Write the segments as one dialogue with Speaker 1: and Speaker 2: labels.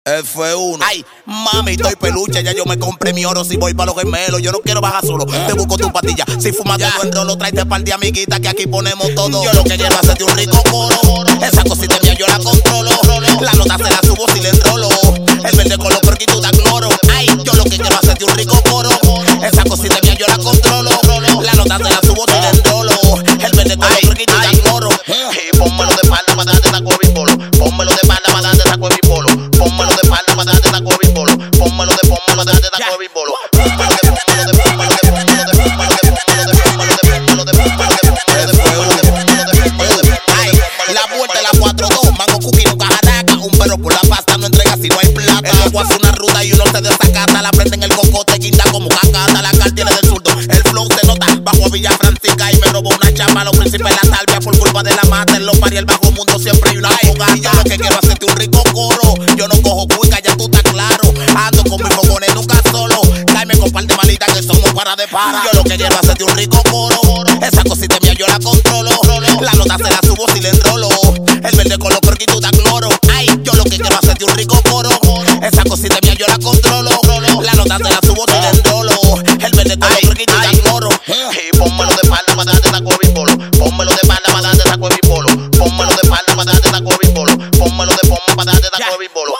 Speaker 1: F1. Ay, mami, estoy peluche, ya yo me compré mi oro. Si voy pa' los gemelos, yo no quiero bajar solo. Te busco tu patilla, si fumas de enrolo, tráete par de amiguitas que aquí ponemos todo. Yo lo que quiero es hacerte un rico coro. Esa cosita mía yo la controlo. La nota se la subo si le enrolo. El verde con los perquitos da cloro. Ay, yo lo que quiero es hacerte un rico coro. Esa cosita mía yo la controlo. La nota se la subo si le enrolo. El verde con los perquitos da cloro. Y pónmelo de espalda para darte taco de polo. Pónmelo de espalda para darte taco de polo. Pónmelo de espalda para darte taco de polo. Pónmelo de darte taco de polo. Ay, la vuelta de la 4-2, mango cookie nunca jaraca. Un perro por la pasta no entrega si no hay plata. El loco hace una ruta y uno se desacata. La prende en el cocote, guinda como cacata. La car tiene del zurdo, el flow se nota. Bajo a Villa Francisca y me robó una chapa. Los príncipes la salvia por culpa de la mata. En los paris el bajo mundo siempre hay una fogata. Y yo lo que quiero es hacerte un rico coro. Yo no cojo cuica, ya tú estás claro. Ando con mis fogones nunca solo. Cáeme con par de malitas que somos para de para. Yo lo que quiero es hacerte un rico coro. Esa cosita mía yo la controlo. La nota se la subo si le enrolo. El verde con los perquitos da cloro. Ay, yo lo que quiero es hacerte un rico coro. Esa cosita mía yo la controlo. La nota se la subo si le enrolo. El verde con los perquitos da cloro. Y pónmelo de espalda para darte taco de polo. Pónmelo de espalda para darte taco de polo. Pónmelo de espalda para darte taco de polo. Pónmelo de para darte taco de polo.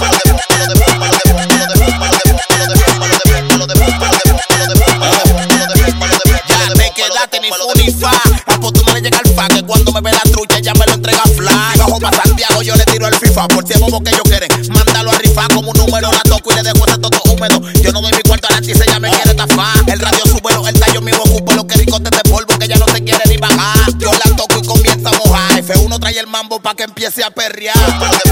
Speaker 1: Ya te quedaste ni fu ni fa. A por tu no le llega el fa. Que cuando me ve la trucha ella me lo entrega fly. Bajo pa' Santiago yo le tiro el FIFA. Por si es bobo que ellos quieren, mándalo a rifar. Como un número la toco y le dejo ese todo húmedo. Yo no doy mi cuarto a la antes, ella me quiere estafar. El radio súbelo, el tallo mío ocupo lo que ricote de polvo que ella no se quiere ni bajar. Yo la toco y comienza a mojar. F1 trae el mambo pa' que empiece a perrear.